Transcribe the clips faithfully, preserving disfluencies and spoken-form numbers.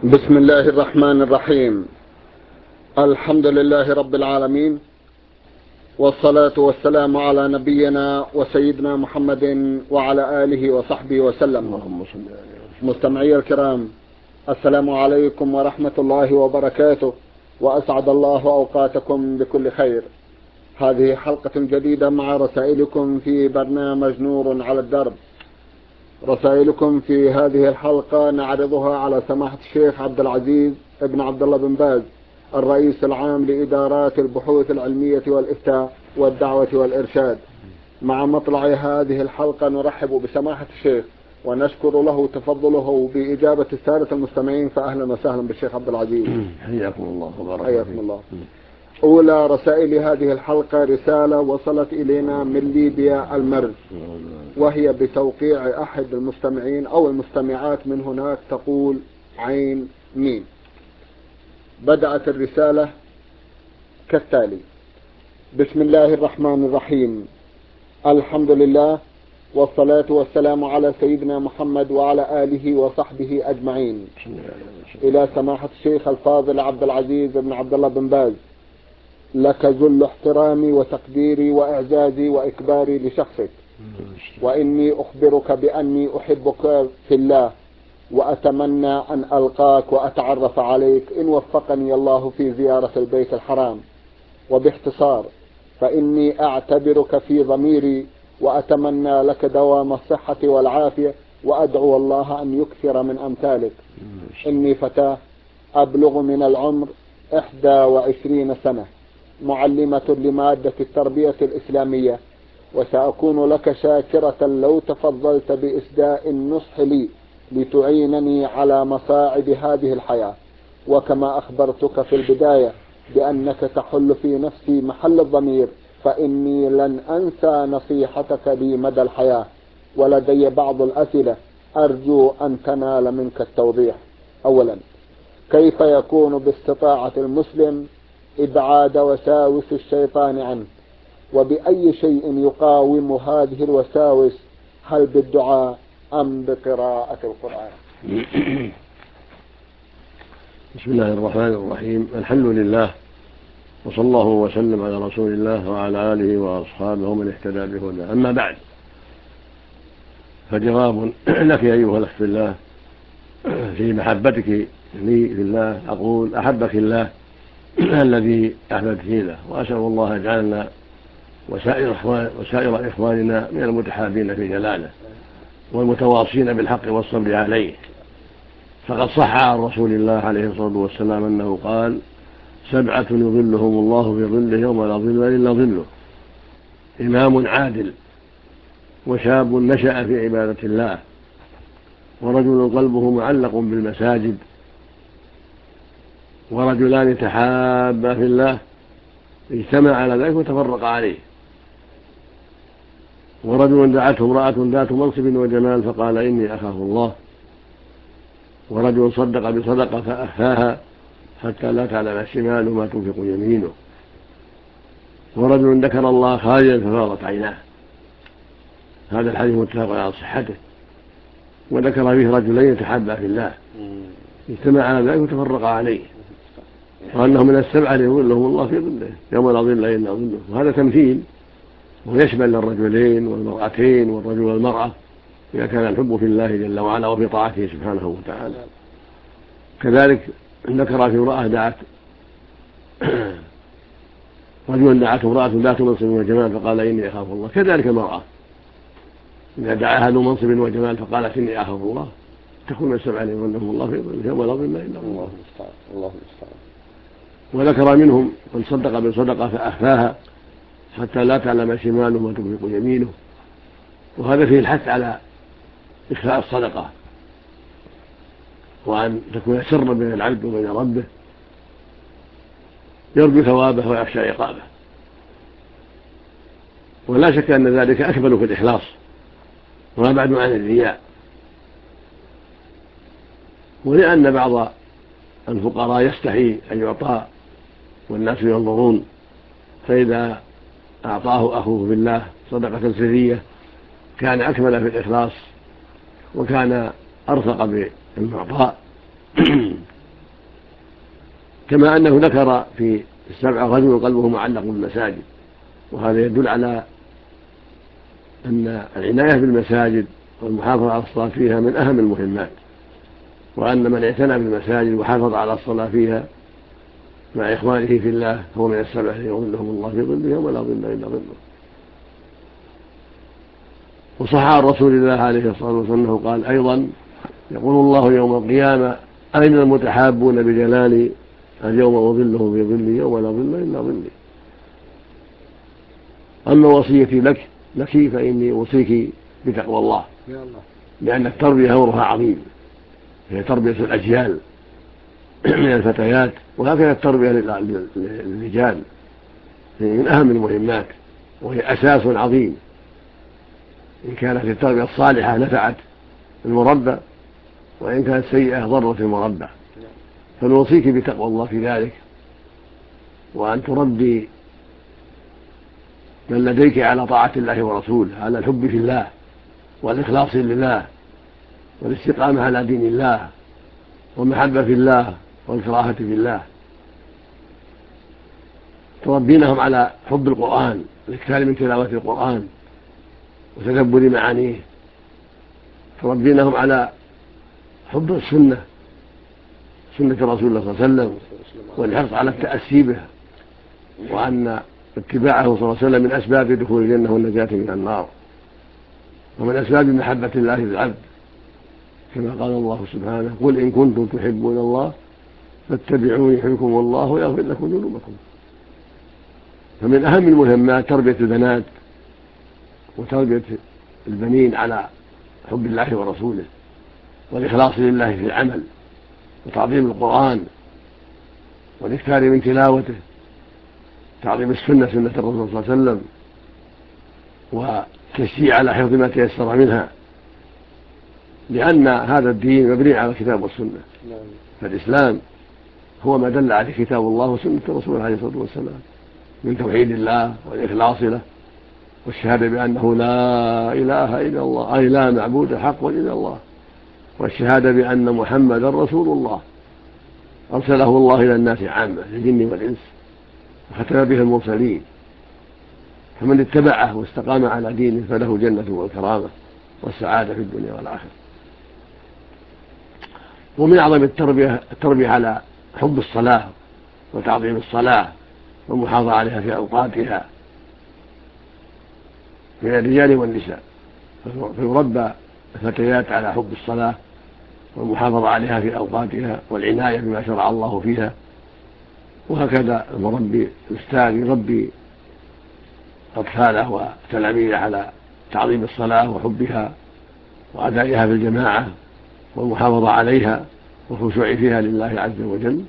بسم الله الرحمن الرحيم. الحمد لله رب العالمين، والصلاة والسلام على نبينا وسيدنا محمد وعلى آله وصحبه وسلم. مستمعي الكرام، السلام عليكم ورحمة الله وبركاته، وأسعد الله أوقاتكم بكل خير. هذه حلقة جديدة مع رسائلكم في برنامج نور على الدرب. رسائلكم في هذه الحلقة نعرضها على سماحة الشيخ عبد العزيز ابن عبد الله بن باز، الرئيس العام لإدارات البحوث العلمية والإفتاء والدعوة والإرشاد. مع مطلع هذه الحلقة نرحب بسماحة الشيخ ونشكر له تفضله بإجابة السادة المستمعين، فأهلا وسهلا بالشيخ عبد العزيز. حياكم الله وبارك حياكم الله. أولى رسائل هذه الحلقة رسالة وصلت إلينا من ليبيا المرز، وهي بتوقيع أحد المستمعين أو المستمعات من هناك، تقول عين ميم. بدأت الرسالة كالتالي: بسم الله الرحمن الرحيم، الحمد لله والصلاة والسلام على سيدنا محمد وعلى آله وصحبه أجمعين. إلى سماحة الشيخ الفاضل عبد العزيز بن عبد الله بن باز، لك ذل احترامي وتقديري وإعزازي وإكباري لشخصك، وإني أخبرك بأني أحبك في الله، وأتمنى أن ألقاك وأتعرف عليك إن وفقني الله في زيارة البيت الحرام. وباختصار فإني أعتبرك في ضميري، وأتمنى لك دوام الصحة والعافية، وأدعو الله أن يكثر من أمثالك. إني فتاة أبلغ من العمر إحدى وعشرين سنة، معلمة لمادة التربية الإسلامية، وسأكون لك شاكرة لو تفضلت بإسداء النصح لي لتعينني على مصاعب هذه الحياة. وكما أخبرتك في البداية بأنك تحل في نفسي محل الضمير، فإني لن أنسى نصيحتك لي مدى الحياة. ولدي بعض الأسئلة أرجو أن تنال منك التوضيح. أولا، كيف يكون باستطاعة المسلم إبعاد وساوس الشيطان عنه؟ وبأي شيء يقاوم هذه الوساوس؟ هل بالدعاء أم بقراءة القرآن؟ بسم الله الرحمن الرحيم. الحمد لله، وصلى الله وسلم على رسول الله وعلى آله وأصحابه ومن اهتدى بهداه. أما بعد، فجواب لك أيها الأخ في الله في محبتك لي في الله، أقول أحبك الله الذي أحببت له، وأسأل الله يجعلنا وسائر, وسائر إخواننا من المتحابين في جلاله والمتواصين بالحق والصبر عليه. فقد صح عن رسول الله عليه الصلاة والسلام أنه قال: سبعة يظلهم الله في ظله يوم لا ظل إلا ظله: إمام عادل، وشاب نشأ في عبادة الله، ورجل قلبه معلق بالمساجد، ورجلان تحابا في الله اجتمع على ذلك وتفرق عليه، ورجل دعته امرأة ذات منصب وجمال فقال إني أخاف الله، ورجل صدق بصدقة فأخفاها حتى لا تعلم شماله ما تنفق يمينه، ورجل ذكر الله خاليا ففاضت عيناه. هذا الحديث متفق على صحته. وذكر فيه رجلين تحابا في الله اجتمع على ذلك وتفرق عليه، وأنه من السبعة يظلهم الله في ظله يوم لا ظل إلا ظله. وهذا تمثيل، ويشمل الرجلين والمرأتين والرجل والمرأة إذا كان الحب في الله جل وعلا وفي طاعته سبحانه وتعالى. كذلك ذكر في امرأة دعت رجل دعته امرأة ذات منصب وجمال فقال إني أخاف الله. كذلك المرأة إذا دعاها ذو منصب وجمال فقالت إني أخاف الله، تكون السبعة يظلهم الله في ظله يوم لا ظل إلا الله. الله المستعان. وذكر منهم من صدق بصدقة فأخفاها حتى لا تعلم شماله ما تنفق يمينه. وهذا فيه الحث على إخفاء الصدقة، وأن تكون سرا بين العبد وبين ربه، يرجو ثوابه ويخشى عقابه. ولا شك أن ذلك أكمل في الإخلاص وما بعد عن الرياء. ولأن بعض الفقراء يستحي أن يعطى والناس ينظرون، فإذا أعطاه أخوه بالله صدقة سرية كان أكمل في الإخلاص وكان أرفق بالمعطاء. كما أنه ذكر في السبع رجل قلبه معلق بالمساجد، وهذا يدل على أن العناية بالمساجد والمحافظة على الصلاة فيها من أهم المهمات، وأن من اعتنى بالمساجد وحافظ على الصلاة فيها مع إخوانه في الله هو من السبع يظلهم الله في ظله يوم لا ظل إلا ظله. وصح عن رسول الله عليه الصلاة والسلام أنه قال أيضا: يقول الله يوم القيامة: أين المتحابون بجلالي؟ اليوم أظلهم في ظلي يوم لا ظل إلا ظلي. أما وصيتي لك لك فإني أوصيك بتقوى الله، لأن التربية أمرها عظيم، هي تربية الأجيال من الفتيات، وهكذا التربية للرجال من أهم المهمات، وهي أساس عظيم. إن كانت التربية الصالحة نفعت المربى، وإن كانت سيئة ضرت المربى. فنوصيك بتقوى الله في ذلك، وأن تربي من لديك على طاعة الله ورسوله، على الحب في الله والإخلاص لله والاستقامة على دين الله والمحبة في الله والكراهة في الله. تربينهم على حب القرآن والاكثار من تلاوة القرآن وتدبر معانيه. تربينهم على حب السنة، سنة رسول الله صلى الله عليه وسلم، والحرص على التأسي به، وأن اتباعه صلى الله عليه وسلم من أسباب دخول الجنة والنجاة من النار، ومن أسباب محبة الله للعبد، كما قال الله سبحانه: قل إن كنتم تحبون الله فاتبعوني يحببكم الله ويغفر لكم ذنوبكم. فمن أهم المهمات تربية البنات وتربية البنين على حب الله ورسوله والإخلاص لله في العمل وتعظيم القرآن والاكثار من تلاوته، تعظيم السنة سنة الرسول صلى الله عليه وسلم، والتشجيع على حفظ ما تيسر منها، لأن هذا الدين مبني على الكتاب والسنة. فالإسلام هو ما دل عليه كتاب الله وسنة رسوله عليه الصلاة والسلام من توحيد الله والإخلاص له والشهادة بأنه لا إله إلا الله، أي لا معبود حق إلا الله، والشهادة بأن محمدا رسول الله أرسله الله إلى الناس عامة الجن والإنس وختم به المرسلين. فمن اتبعه واستقام على دينه فله جنة والكرامة والسعادة في الدنيا والآخرة. ومن أعظم التربية التربية على حب الصلاة وتعظيم الصلاة والمحافظة عليها في أوقاتها من الرجال والنساء، فيربى الفتيات على حب الصلاة والمحافظة عليها في أوقاتها والعناية بما شرع الله فيها. وهكذا المربي الأستاذ يربي أطفاله وتلاميذه على تعظيم الصلاة وحبها وأدائها في الجماعة والمحافظة عليها والخشوع فيها لله عز وجل.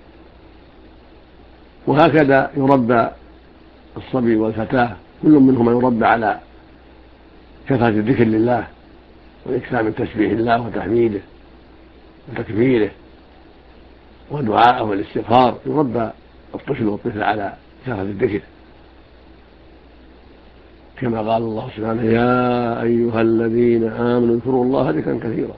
وهكذا يربى الصبي والفتاة كل منهما يربى على كثرة الذكر لله والإكثار من تسبيح الله وتحميده وتكبيره ودعاءه والاستغفار. يربى الطفل والطفل على كثرة الذكر، كما قال الله سبحانه: يا أيها الذين آمنوا اذكروا الله ذكرا كثيرا.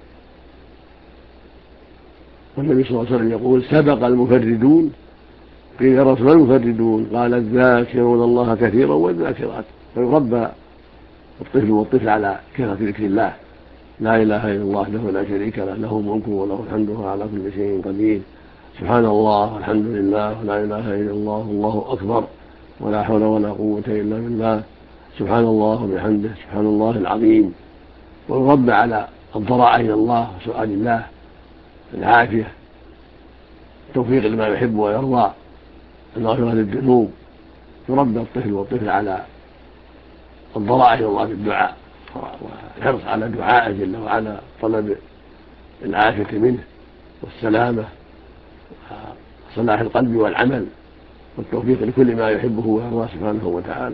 والنبي صلى الله عليه وسلم يقول: سبق المفردون. قيل: يا رسول الله المفردون؟ قال: الذاكرون الله كثيرا والذاكرات. فيربى الطفل والطفل على كثرة ذكر الله: لا إله إلا الله له لا شريك له، له الملك وله الحمد وهو على كل شيء قدير، سبحان الله والحمد لله ولا إله إلا الله والله أكبر، ولا حول ولا قوة إلا بالله، سبحان الله وبحمده سبحان الله العظيم. ويربى على الضراعة إلى الله وسؤال الله العافية، التوفيق لما يحب ويرضى، المغفرة للذنوب. يربى الطفل والطفل على الضراعة إلى الله بالدعاء والحرص على دعائه جل وعلا، طلب العافية منه والسلامة وصلاح القلب والعمل والتوفيق لكل ما يحبه ويرضاه سبحانه وتعالى.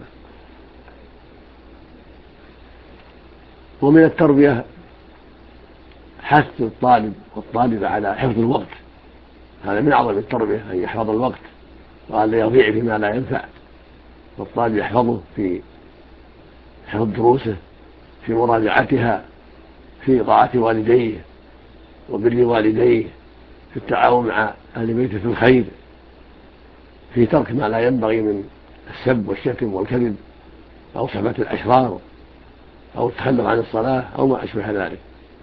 ومن التربية حث الطالب والطالبة على حفظ الوقت، هذا من أعظم التربية أن يحفظ الوقت وأن لا يضيع فيما لا ينفع. والطالب يحفظه في حفظ دروسه، في مراجعتها، في طاعة والديه وبر والديه، في التعاون مع أهل بيته في الخير في ترك ما لا ينبغي من السب والشتم والكذب أو صحبة الأشرار أو التخلف عن الصلاة أو ما أشبه ذلك.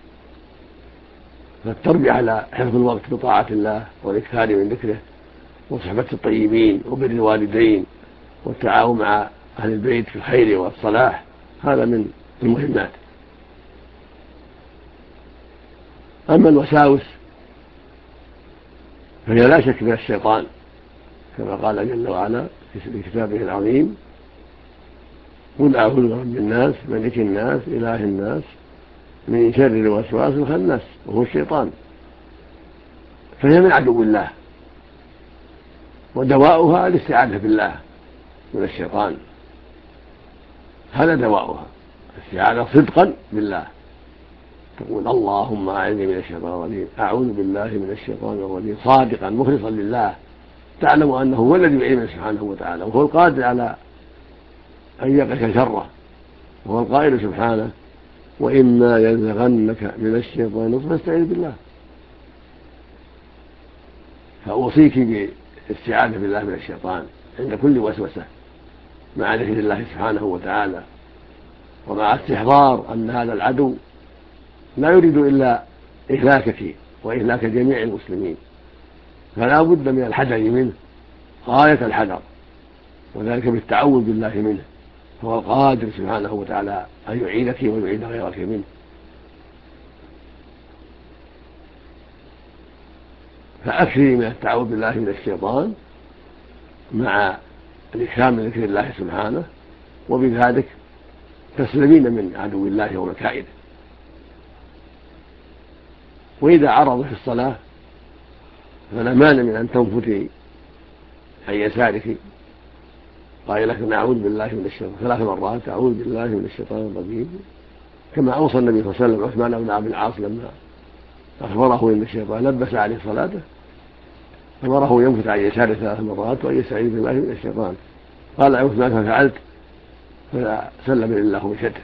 فالتربية على حفظ الوقت بطاعة الله والإكثار من ذكره وصحبة الطيبين وبر الوالدين والتعاون مع أهل البيت في الخير والصلاح هذا من المهمات. أما الوساوس فهي لا شك من الشيطان كما قال جل وعلا في كتابه العظيم: قل أعوذ برب الناس ملك الناس إله الناس من شر الوسواس الخناس وهو الشيطان. فهي من عدو الله، ودواؤها الاستعاذة بالله من الشيطان، هذا دواؤها الاستعاذة صدقا بالله. تقول: اللهم أعذني من الشيطان الرجيم، أعوذ بالله من الشيطان الرجيم، صادقا مخلصا لله، تعلم أنه هو الذي بعلمه سبحانه وتعالى وهو القادر على أن يقف شره، وهو القائل سبحانه: وإما ينزغنك من الشيطان فاستعذ بالله. فأوصيك بالاستعاذة بالله من الشيطان عند كل وسوسة مع ذكر الله سبحانه وتعالى، ومع استحضار أن هذا العدو لا يريد إلا إهلاكك وإهلاك جميع المسلمين، فلا بد من الحذر منه غاية الحذر، وذلك بالتعوذ بالله منه، فهو القادر سبحانه وتعالى أن يعينك ويعين غيرك منه. فأكثري من التعوذ بالله من الشيطان مع الإكثار من ذكر الله سبحانه، وبذلك تسلمين من عدو الله ومكائده. وإذا عرض في الصلاة فلا مانع من أن تنفتي عن يسارك قائلة: أعوذ بالله من الشيطان ثلاث مرات، أعوذ بالله من الشيطان الرجيم، كما أوصى النبي صلى الله عليه وسلم عثمان بن عبد العاص لما أخبره أن الشيطان لبس عليه صلاته أمره ينفت عن يساره ثلاث مرات وأن يستعيذ بالله من الشيطان. قال عثمان: ففعلت، فسلم الله بشده.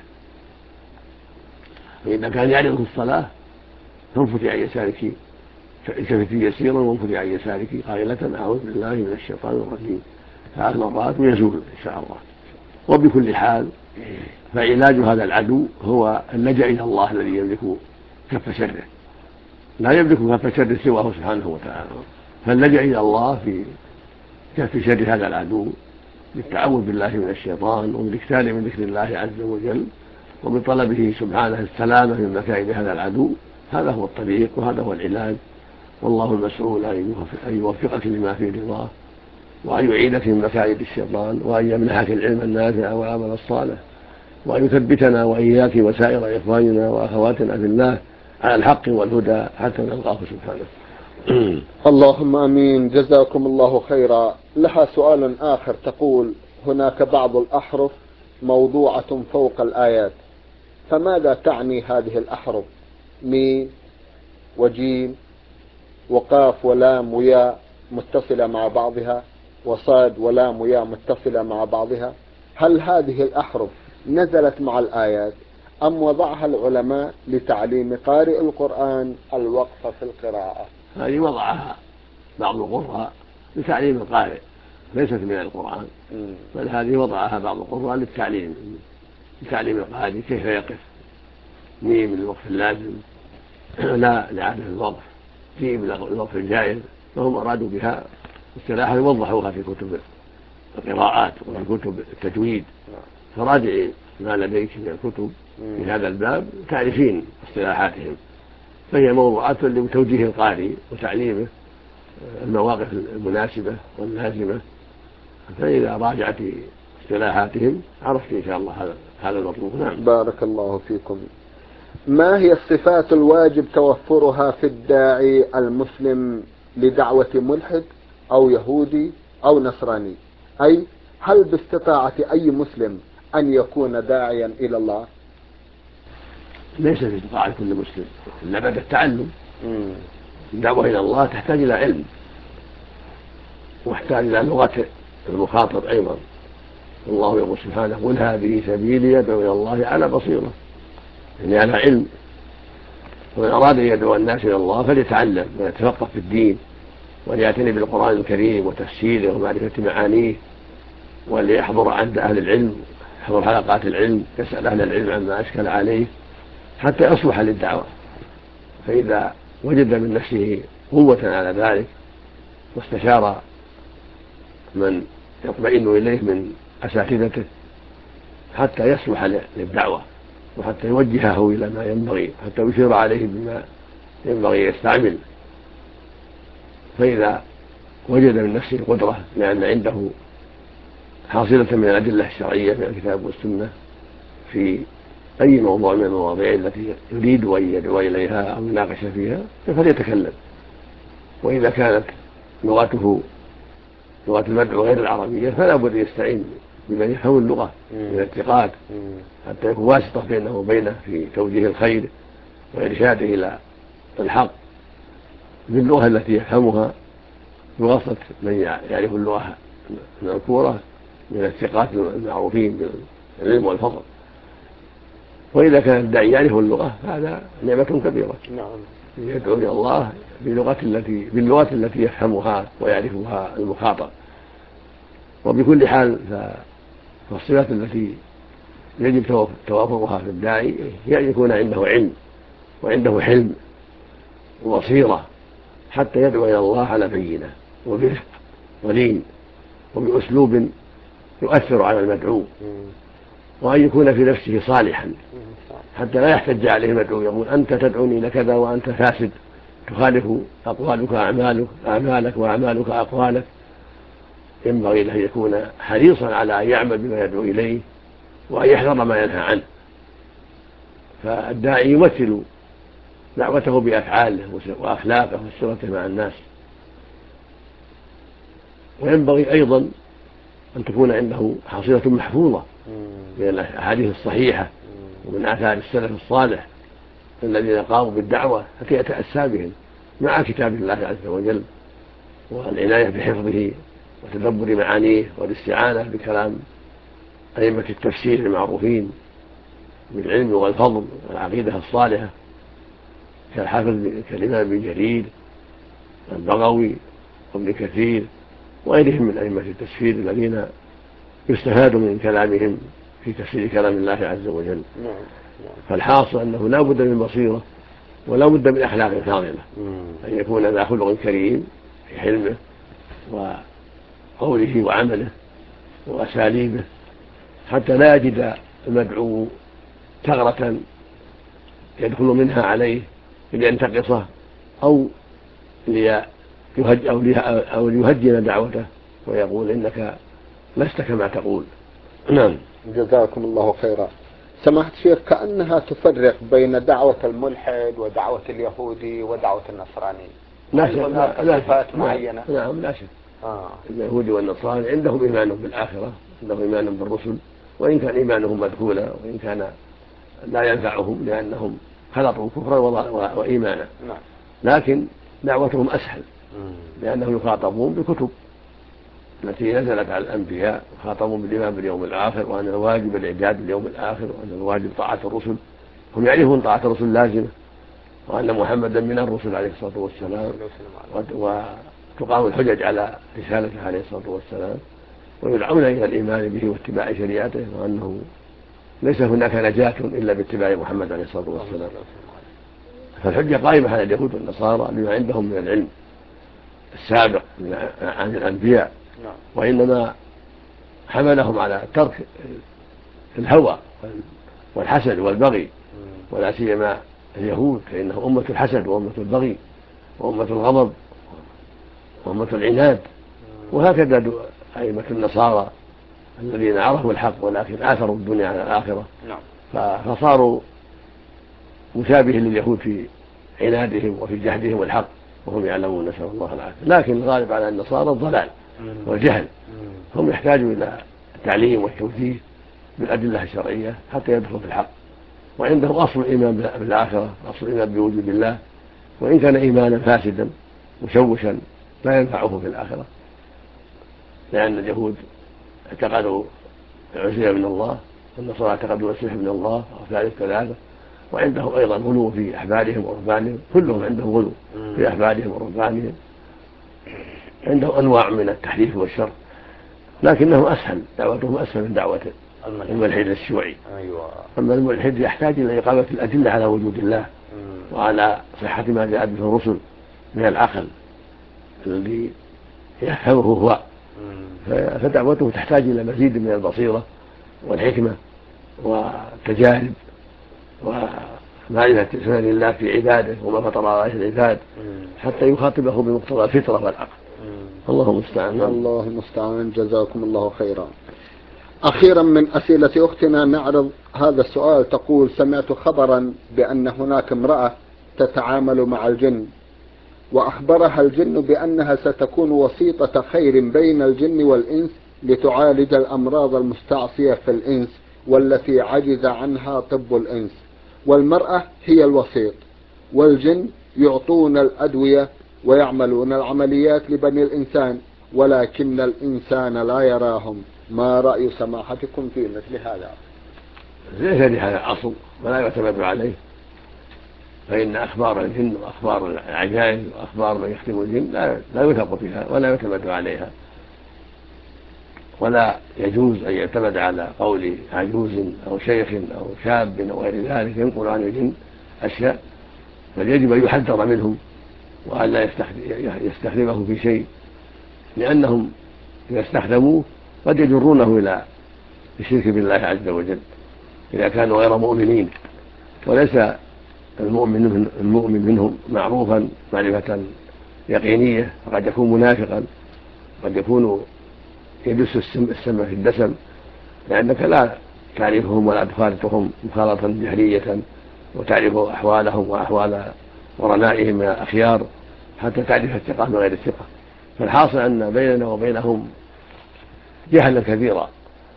فإذا كان يعرض في الصلاة فانفتي عن يسارك، التفتي يسيرا وانفتي عن يسارك قائلة: أعوذ بالله من الشيطان الرجيم ثلاث مرات ويزول إن شاء الله. وبكل حال فعلاج هذا العدو هو اللجأ إلى الله الذي يملك كف شره، لا يملك كف شر سواه سبحانه وتعالى، فاللجأ إلى الله في كف شر هذا العدو بالتعوذ بالله من الشيطان وبالاكثار من ذكر الله عز وجل وبطلبه سبحانه السلامة من مكائد هذا العدو. هذا هو الطريق وهذا هو العلاج، والله المسؤول أن يوفقك لما فيه رضاه، وأن يعيدك من مكائد الشيطان، وأن يمنحك العلم النافع والعمل الصالح، وأن يثبتنا وإياك وسائر إخواننا وأخواتنا في الله على الحق والهدى حتى نلقاه سبحانه. اللهم امين. جزاكم الله خيرا. لها سؤال اخر تقول: هناك بعض الاحرف موضوعة فوق الايات، فماذا تعني هذه الاحرف؟ ميم وجيم وقاف ولام وياء متصلة مع بعضها، وصاد ولام وياء متصلة مع بعضها، هل هذه الاحرف نزلت مع الايات ام وضعها العلماء لتعليم قارئ القرآن الوقف في القراءة؟ هذه وضعها بعض القراء لتعليم القارئ، ليست من القرآن، بل هذه وضعها بعض القراء للتعليم لتعليم القارئ كيف يقف. ميم للوقف اللازم، لا لعادة الوقف، جيم للوقف الجائز، فهم أرادوا بها اصطلاحا يوضحوها في كتب القراءات وفي كتب التجويد، فراجعي ما لديك من الكتب في هذا الباب تعرفين اصطلاحاتهم، فهي موضوعات لتوجيه القارئ وتعليمه المواقف المناسبة واللازمة، فإذا راجعت اصطلاحاتهم عرفت إن شاء الله هذا هذا المطلوب. نعم. بارك الله فيكم. ما هي الصفات الواجب توفرها في الداعي المسلم لدعوة ملحد أو يهودي أو نصراني؟ أي هل باستطاعة أي مسلم أن يكون داعيا إلى الله؟ ليس في استطاعة كل مسلم، إلا بعد التعلم. الدعوة إلى الله تحتاج إلى علم واحتاج إلى لغة المخاطب أيضا. الله يقول سبحانه: قل هذه سبيلي يدعو إلى الله على بصيرة، يعني على علم. ومن أراد أن يدعو الناس إلى الله فليتعلم ويتفقه في الدين وليعتني بالقرآن الكريم وتفسيره ومعرفة معانيه، وليحضر عند أهل العلم، يحضر حلقات العلم، يسأل أهل العلم عما أشكل عليه حتى يصلح للدعوة. فإذا وجد من نفسه قوة على ذلك واستشار من يطمئن إليه من أساتذته حتى يصلح للدعوة، وحتى يوجهه إلى ما ينبغي، حتى يشير عليه بما ينبغي يستعمل. فإذا وجد من نفسه القدرة لأن عنده حاصلة من الأدلة الشرعية من الكتاب والسنة في أي موضوع من المواضيع التي يريد أن يدعو إليها أو يناقش فيها فليتكلم. وإذا كانت لغته لغة المدعو غير العربية فلا بد يستعين بمن يفهم اللغة من الثقات حتى يكون واسطة بينه وبينه في توجيه الخير وإرشاده إلى الحق باللغة التي يفهمها بواسطة من يعرف اللغة المذكورة من الثقات المعروفين بالعلم والفضل. وإذا كان الداعي يعرف اللغة هذا نعمة كبيرة. نعم. يدعو إلى الله بلغة التي باللغة التي يفهمها ويعرفها المخاطب. وبكل حال فالصفات التي يجب توافرها في الداعي هي أن يكون عنده علم وعنده حلم وبصيرة حتى يدعو إلى الله على بينة وبرفق ولين وبأسلوب يؤثر على المدعو، وأن يكون في نفسه صالحا حتى لا يحتج عليه المدعو يقول أنت تدعوني إلى كذا وأنت فاسد تخالف أقوالك أعمالك أعمالك وأعمالك أقوالك. ينبغي له أن يكون حريصا على أن يعمل بما يدعو إليه وأن يحذر ما ينهى عنه. فالداعي يمثل دعوته بأفعاله وأخلاقه وسيرته مع الناس. وينبغي أيضا أن تكون عنده حصيلة محفوظة من الأحاديث الصحيحة ومن آثار السلف الصالح الذين قاموا بالدعوة حتى يتأسى بهم مع كتاب الله عز وجل والعناية بحفظه وتدبر معانيه والاستعانة بكلام أئمة التفسير المعروفين بالعلم والفضل والعقيدة الصالحة كالحافظ كالإمام ابن جرير والبغوي وابن كثير وغيرهم من أئمة التفسير الذين يستفاد من كلامهم في تفسير كلام الله عز وجل. فالحاصل أنه لا بد من بصيرة ولا بد من أخلاق فاضلة، أن يكون ذا خلق كريم في حلمه وقوله وعمله وأساليبه حتى لا يجد المدعو ثغرة يدخل منها عليه لينتقصه أو أو ليهجن دعوته ويقول إنك لست كما تقول. نعم. جزاكم الله خيرا. سماحة الشيخ، كأنها تفرق بين دعوة الملحد ودعوة اليهودي ودعوة النصراني. لا شك. هناك صفات معينة؟ نعم لا شك. آه. اليهودي والنصراني عندهم إيمان بالآخرة، عندهم إيمان بالرسل، وإن كان إيمانهم مدخولا وإن كان لا ينفعهم لأنهم خلطوا كفرا وإيمانا. نعم. لكن دعوتهم أسهل لأنهم يخاطبون بكتب التي نزلت على الأنبياء، يخاطبون بالإيمان باليوم الآخر وأن الواجب الإعداد باليوم الآخر وأن الواجب طاعة الرسل. هم يعرفون طاعة الرسل لازمة وأن محمدا من الرسل عليه الصلاة والسلام، وتقام الحجج على رسالته عليه الصلاة والسلام، ويدعون إلى الإيمان به واتباع شريعته وأنه ليس هناك نجاة إلا باتباع محمد عليه الصلاة والسلام. فالحجة قائمة على اليهود والنصارى لما عندهم من العلم السابق عن الأنبياء، وإنما حملهم على ترك الهوى والحسد والبغي، ولا سيما اليهود فإنهم أمة الحسد وأمة البغي وأمة الغضب وأمة العناد. وهكذا أئمة النصارى الذين عرفوا الحق ولكن آثروا الدنيا على الآخرة، فصاروا مشابهين لليهود في عنادهم وفي جهدهم الحق وهم يعلمون، نسأل الله العافية. لكن الغالب على النصارى الضلال والجهل، هم يحتاجوا إلى التعليم والتوجيه بالأدلة الشرعية حتى يدخلوا في الحق، وعندهم أصل الإيمان بالآخرة، أصل الإيمان بوجود الله، وإن كان إيمانا فاسدا مشوشا لا ينفعه في الآخرة، لأن اليهود اعتقدوا العزية من الله والنصارى اعتقدوا المسيح من الله وثالث ثلاثة، وعندهم أيضا غلو في أحبارهم ورهبانهم، كلهم عندهم غلو في أحبارهم ورهبانهم عنده أنواع من التحريف والشر، لكنه أسهل، دعوتهم أسهل من دعوة الملحد الشيوعي. أيوة. أما الملحد يحتاج إلى إقامة الأدلة على وجود الله وعلى صحة ما جاء به الرسل من العقل الذي يفهمه هو، فدعوته تحتاج إلى مزيد من البصيرة والحكمة والتجارب ومعرفة سنن الله في عباده وما فطر عليه العباد حتى يخاطبه بمقتضى الفطرة والعقل. الله المستعان. الله المستعان. جزاكم الله خيرا. أخيرا من أسئلة أختنا نعرض هذا السؤال. تقول: سمعت خبرا بأن هناك امرأة تتعامل مع الجن، وأخبرها الجن بأنها ستكون وسيطة خير بين الجن والإنس لتعالج الأمراض المستعصية في الإنس والتي عجز عنها طب الإنس، والمرأة هي الوسيط، والجن يعطون الأدوية ويعملون العمليات لبني الإنسان ولكن الإنسان لا يراهم. ما رأي سماحتكم في مثل هذا؟ ليس لهذا أصل ولا يعتمد عليه، فإن أخبار الجن وأخبار العجائز وأخبار من يخدم الجن لا, لا يثق فيها ولا يعتمد عليها، ولا يجوز أن يعتمد على قول عجوز أو شيخ أو شاب أو غير ذلك ينقل عن الجن أشياء، بل يجب أن يحذر منهم وأن لا يستخدمه في شيء، لأنهم إذا استخدموه قد يجرونه إلى الشرك بالله عز وجل إذا كانوا غير مؤمنين، وليس المؤمن المؤمن منهم معروفا معرفة يقينية، فقد يكون منافقا، قد يكون يدس السم في الدسم، لأنك لا تعرفهم ولا تخالطهم مخالطة جهرية وتعرف أحوالهم وأحوال ورنائهم من الأخيار حتى تعرف الثقة من غير الثقة. فالحاصل أن بيننا وبينهم جهلا كثيرا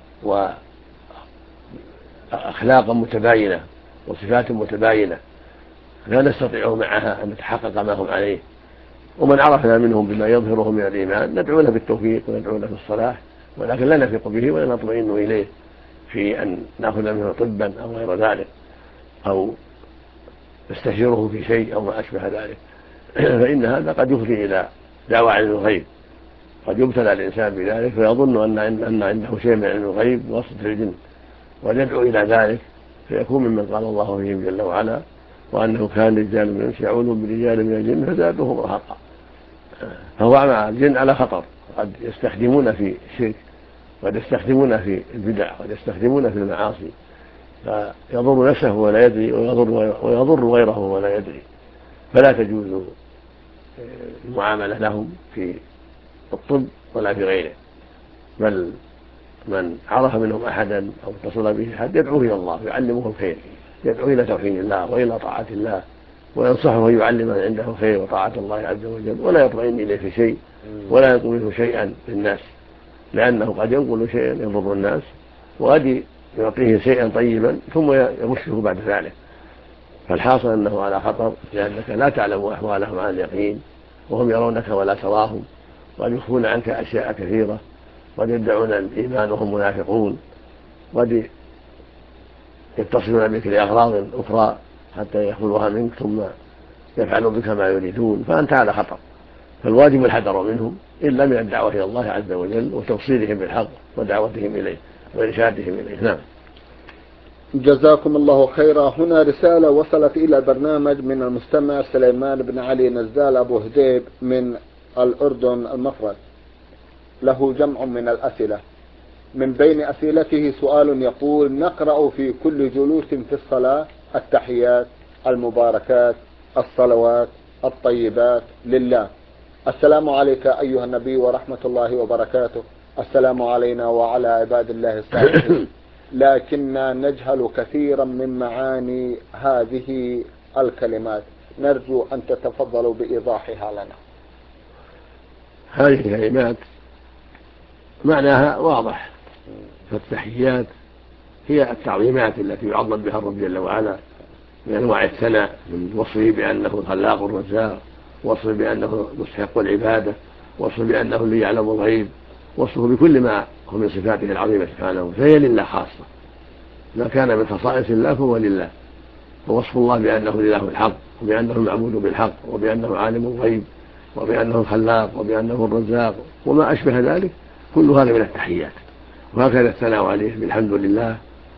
وأخلاقا متباينة وصفات متباينة لا نستطيع معها أن نتحقق ما هم عليه، ومن عرفنا منهم بما يظهره من الإيمان ندعو له بالتوفيق وندعو له بالصلاح، ولكن لا نثق به ولا نطمئن إليه في أن نأخذ منه طبا أو غير ذلك أو نستشيره في شيء أو ما أشبه ذلك، فإن هذا قد يفضي إلى دعوى علم الغيب، قد يبتلى الإنسان بذلك فيظن أن عنده شيء من علم الغيب بواسطة الجن ويدعو إلى ذلك، فيكون ممن قال الله فيهم جل وعلا: وأنه كان رجال من الإنس يعوذون برجال من الجن فزادوهم رهقا. فهو مع الجن على خطر، قد يستخدمون في الشرك، قد يستخدمون في البدع، قد يستخدمون في المعاصي، فيضر نفسه ولا يدري ويضر, ويضر غيره ولا يدري، فلا تجوز المعاملة لهم في الطب ولا في غيره، بل من عرف منهم أحدا أو اتصل به أحد يدعو إلى الله ويعلمه الخير، يدعو إلى توحيد الله وإلى طاعة الله وينصحه أن يعلم من عنده خير وطاعة الله عز وجل، ولا يطمئن إليه في شيء ولا ينقل منه شيئا للناس، لأنه قد ينقل شيئا يضر الناس وقد يعطيه شيئا طيبا ثم يمشه بعد ذلك. فالحاصل أنه على خطر، لأنك لا تعلم أحوالهم عن اليقين وهم يرونك ولا تراهم، وقد يخفون عنك أشياء كثيرة، قد يدعون الإيمان وهم منافقون، قد يتصلون بك لأغراض أخرى حتى يأخذوها منك ثم يفعلوا بك ما يريدون، فأنت على خطر. فالواجب الحذر منهم إلا من الدعوة إلى الله عز وجل وتوصيلهم بالحق ودعوتهم إليه وإرشادهم إليه. نعم. جزاكم الله خيرا. هنا رسالة وصلت إلى البرنامج من المستمع سليمان بن علي نزال أبو هديب من الأردن المفرد، له جمع من الأسئلة. من بين أسئلته سؤال يقول: نقرأ في كل جلوس في الصلاة التحيات المباركات الصلوات الطيبات لله. السلام عليك أيها النبي ورحمة الله وبركاته. السلام علينا وعلى عباد الله الصالحين. لكننا نجهل كثيرا من معاني هذه الكلمات، نرجو أن تتفضلوا بإيضاحها لنا. هذه الكلمات معناها واضح، فالتحيات هي التعظيمات التي يعظم بها الرب جل وعلا من أنواع الثناء، من وصفه بأنه الخلاق الرزاق، وصفه بأنه مستحق العبادة، وصفه بأنه اللي يعلم الغيب، وصفه بكل ما هو من صفاته العظيمة سبحانه، فهي لله خاصة. ما كان من خصائص الله فهو لله، ووصف الله بأنه الإله الحق وبأنه المعبود بالحق وبأنه عالم الغيب وبأنه الخلاق وبأنه الرزاق وما أشبه ذلك، كل هذا من التحيات. وهكذا الثناء عليه بالحمد لله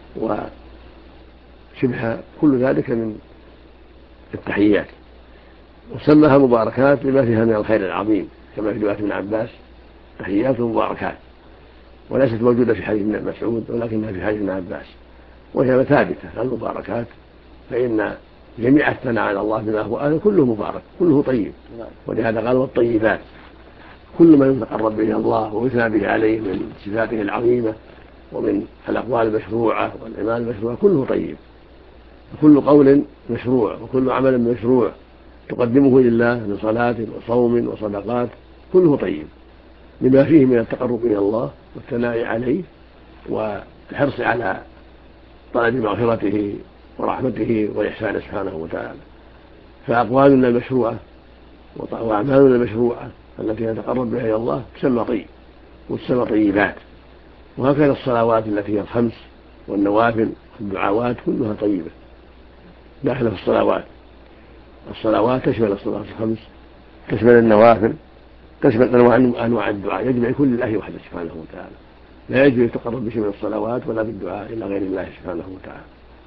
وشبه كل ذلك من التحيات. وسماها مباركات لما فيها من الخير العظيم، كما في رواية ابن عباس تحيات مباركات، وليست موجودة في حديث ابن مسعود ولكنها في حديث ابن عباس، وهي ثابتة المباركات، فإن جميع الثناء على الله بما هو أهل كله مبارك كله طيب. ولهذا قال والطيبات، كل ما يتقرب به الله ويثنى به عليه من صفاته العظيمة ومن الأقوال المشروعة والأعمال المشروعة كله طيب. كل قول مشروع وكل عمل مشروع تقدمه لله من صلاة وصوم وصدقات كله طيب، لما فيه من التقرب إلى الله والثناء عليه والحرص على طلب مغفرته ورحمته وإحسانه سبحانه وتعالى. فأقوالنا المشروعة وأعمالنا المشروعة التي نتقرب بها إلى الله تسمى طيب وتسمى طيبات. وهكذا الصلوات التي هي الخمس والنوافل والدعوات كلها طيبة داخلة في الصلوات. الصلوات تشمل الصلوات الخمس، تشمل النوافل، تشمل أنواع الدعاء، يجمع كل الله وحده سبحانه وتعالى، لا يجب يتقرب بشيء من الصلوات ولا بالدعاء إلا غير الله سبحانه وتعالى.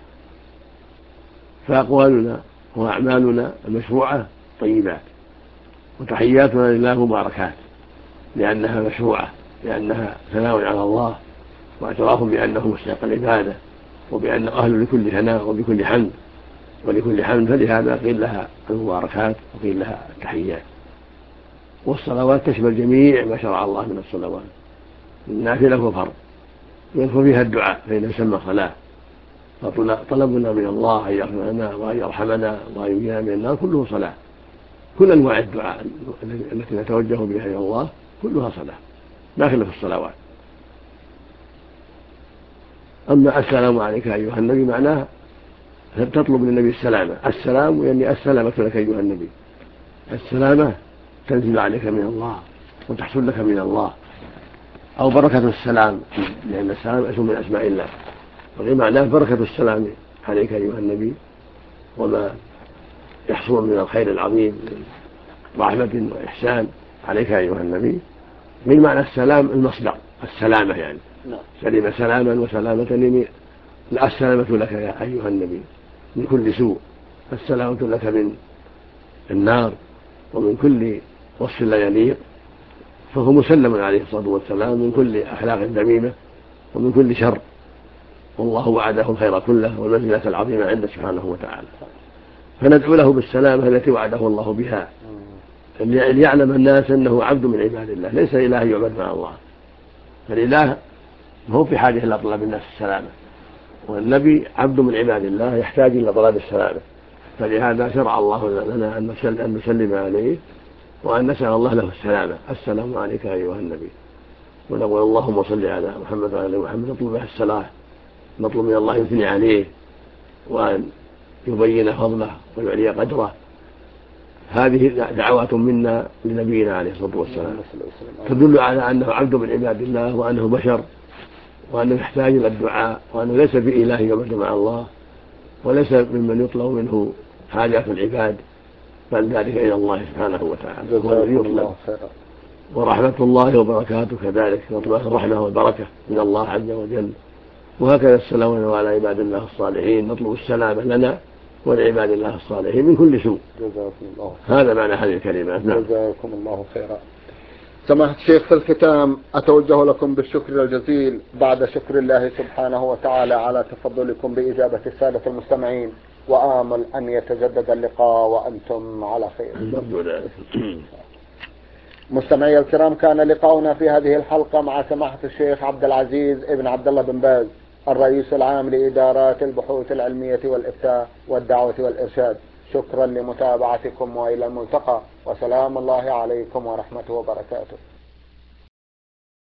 فأقوالنا وأعمالنا المشروعة طيبات، وتحياتنا لله مباركات، لأنها مشروعة، لأنها ثناء على الله واعتراف بأنه مستحق العبادة وبأنه أهل لكل ثناء وبكل حمد ولكل حمد، فلهذا قيل لها المباركات وقيل لها التحيات. والصلوات تشمل جميع ما شرع الله من الصلوات، النافلة والفرض، يدخل فيها الدعاء فإنه يسمى صلاة. فطلبنا من الله أن يغفر لنا وأن يرحمنا وأن ينجينا من النار كله صلاة. كل أنواع الدعاء التي نتوجه بها إلى الله كلها صلاة داخلة في الصلوات. أما السلام عليك أيها النبي معناه تطلب للنبي السلامة، السلام يعني السلامة لك أيها النبي، السلامة تنزل عليك من الله وتحصل لك من الله، أو بركة السلام، لأن السلام اسم من أسماء الله، وغير معناه بركة السلام عليك أيها النبي وما يحصل من الخير العظيم من رحمة وإحسان عليك أيها النبي. من معنى السلام المصدر السلامة، يعني سلم سلاما وسلامة لي، السلامة لك يا أيها النبي من كل سوء، السلامة لك من النار ومن كل وصف لا يليق، فهو مسلم عليه الصلاة والسلام من كل أخلاق ذميمة ومن كل شر، والله وعده الخير كله والمنزلة العظيمة عنده سبحانه وتعالى. فندعو له بالسلامة التي وعده الله بها، ليعلم الناس أنه عبد من عباد الله ليس إله يعبد مع الله، فالإله هو في حاجة إلى طلب الناس السلامة، والنبي عبد من عباد الله يحتاج إلى طلب السلامة، فلهذا شرع الله لنا أن نسلم عليه وأن نسأل الله له السلامة. السلام عليك أيها النبي، ونقول اللهم صل على محمد وعلى محمد، نطلب به الصلاة، نطلب من الله يثني عليه وأن يبين فضله ويعلي قدره. هذه دعوات منا لنبينا عليه الصلاة والسلام تدل على أنه عبد من عباد الله وأنه بشر وأنه يحتاج إلى الدعاء، وأنه ليس بإله يعبد مع الله وليس ممن يطلب منه حاجات العباد، بل ذلك إلى الله سبحانه وتعالى هو الذي يطلب. ورحمة الله وبركاته كذلك، نطلب الرحمة والبركة من الله عز وجل. وهكذا السلام على عباد الله الصالحين، نطلب السلامة لنا ولعباد الله الصالحين من كل سوء. جزاكم الله. هذا معنى هذه الكلمات. نعم. جزاكم الله خيرا. سماحة الشيخ، في الختام أتوجه لكم بالشكر الجزيل بعد شكر الله سبحانه وتعالى على تفضلكم بإجابة السادة المستمعين، وآمل أن يتجدد اللقاء وأنتم على خير. مستمعي الكرام، كان لقاؤنا في هذه الحلقة مع سماحة الشيخ عبد العزيز ابن عبد الله بن باز، الرئيس العام لإدارات البحوث العلمية والإفتاء والدعوة والإرشاد. شكرا لمتابعتكم وإلى الملتقى، وسلام الله عليكم ورحمته وبركاته.